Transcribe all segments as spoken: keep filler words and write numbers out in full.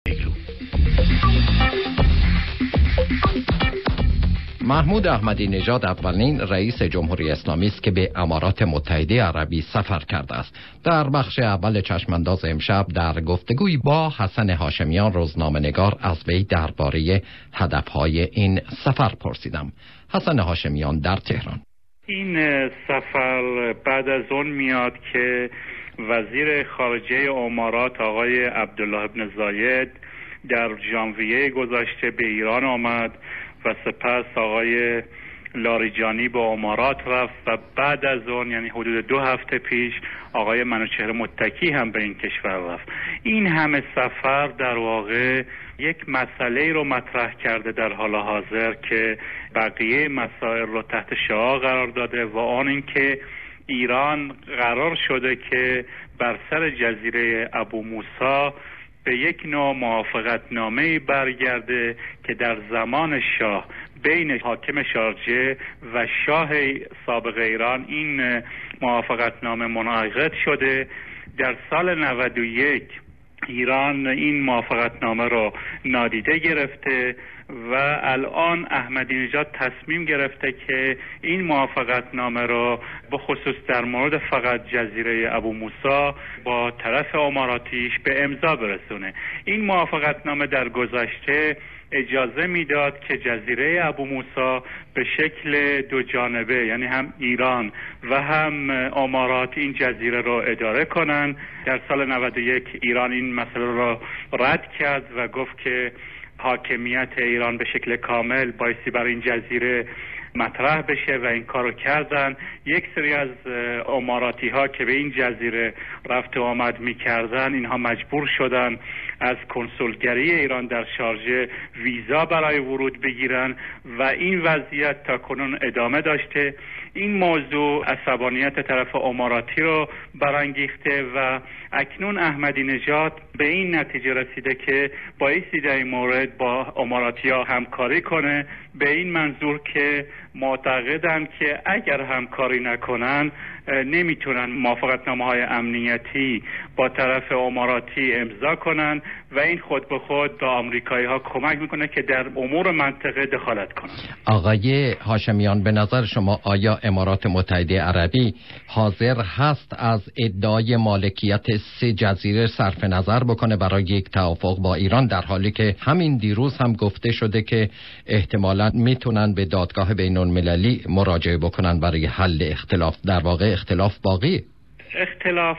محمود احمدی نژاد اولین رئیس جمهوری اسلامی است که به امارات متحده عربی سفر کرده است. در بخش اول چشمانداز امشب در گفتگوی با حسن هاشمیان روزنامه‌نگار از وی درباره هدفهای این سفر پرسیدم. حسن هاشمیان در تهران. این سفر بعد از اون میاد که وزیر خارجه امارات آقای عبدالله بن زاید در ژانویه گذشته به ایران آمد و سپس آقای لاریجانی به امارات رفت و بعد از اون یعنی حدود دو هفته پیش آقای منوچهر متکی هم به این کشور رفت. این همه سفر در واقع یک مسئله رو مطرح کرده در حال حاضر که بقیه مسائل رو تحت شعاع قرار داده و آن این که ایران قرار شده که بر سر جزیره ابو موسی به یک نوع موافقتنامه‌ای برگرده که در زمان شاه بین حاکم شارجه و شاه سابق ایران این موافقتنامه منعقد شده. در سال نود و یک ایران این موافقتنامه رو نادیده گرفته و الان احمدی نژاد تصمیم گرفته که این موافقتنامه رو به خصوص در مورد فقط جزیره ابو موسی با طرف اماراتیش به امضا برسونه. این موافقتنامه در گذشته اجازه میداد که جزیره ابو موسی به شکل دو جانبه یعنی هم ایران و هم امارات این جزیره رو اداره کنن. در سال نود و یک ایران این مسئله رو رد کرد و گفت که حاکمیت ایران به شکل کامل بایستی بر این جزیره مطرح بشه و این کارو کردن. یک سری از اماراتی ها که به این جزیره رفت و آمد میکردن اینها مجبور شدن از کنسولگری ایران در شارجه ویزا برای ورود بگیرن و این وضعیت تا کنون ادامه داشته. این موضوع عصبانیت طرف اماراتی رو برانگیخته و اکنون احمدی نژاد به این نتیجه رسیده که بایستی در این مورد با اماراتی ها همکاری کنه، به این منظور که معتقدن که اگر همکاری نکنن نمیتونن موافقتنامه های امنیتی با طرف اماراتی امضا کنن و این خود به خود به آمریکایی ها کمک میکنه که در امور منطقه دخالت کنن. آقای هاشمیان، به نظر شما آیا امارات متحده عربی حاضر هست از ادعای مالکیت سه جزیره صرف نظر بکنه برای یک توافق با ایران، در حالی که همین دیروز هم گفته شده که احتمالاً میتونن به دادگاه بین‌المللی مراجعه بکنن برای حل اختلاف؟ در واقع اختلاف باقی اختلاف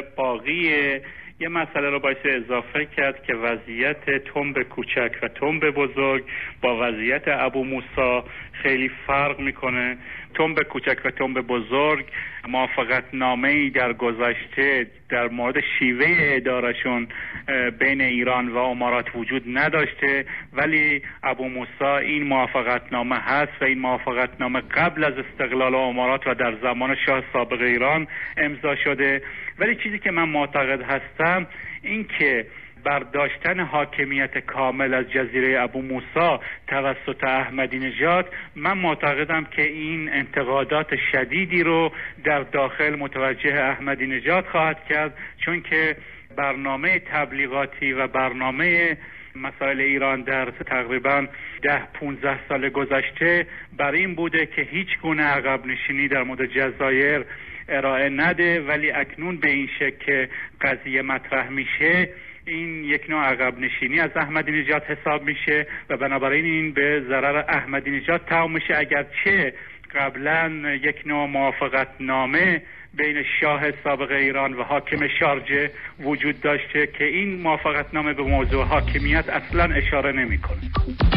باقیه. یه مسئله رو باید اضافه کرد که وضعیت تنب کوچک و تنب بزرگ با وضعیت ابو موسی خیلی فرق میکنه. تنب کوچک و تنب بزرگ موافقتنامه‌ای در گذشته در مورد شیوه ادارهشون بین ایران و امارات وجود نداشته، ولی ابو موسی این موافقتنامه هست و این موافقتنامه قبل از استقلال امارات و در زمان شاه سابق ایران امضا شده. ولی چیزی که من معتقد هستم این که برداشتن حاکمیت کامل از جزیره ابو موسی توسط احمدی نژاد، من معتقدم که این انتقادات شدیدی رو در داخل متوجه احمدی نژاد خواهد کرد، چون که برنامه تبلیغاتی و برنامه مسائل ایران در تقریبا ده پونزده سال گذشته بر این بوده که هیچ گونه عقب نشینی در مورد جزایر ارائه نده، ولی اکنون به این شکل که قضیه مطرح میشه این یک نوع عقب نشینی از احمدی نژاد حساب میشه و بنابراین این به ضرر احمدی نژاد تمام میشه. اگرچه قبلا یک نوع موافقتنامه بین شاه سابق ایران و حاکم شارجه وجود داشته که این موافقتنامه به موضوع حاکمیت اصلا اشاره نمیکنه.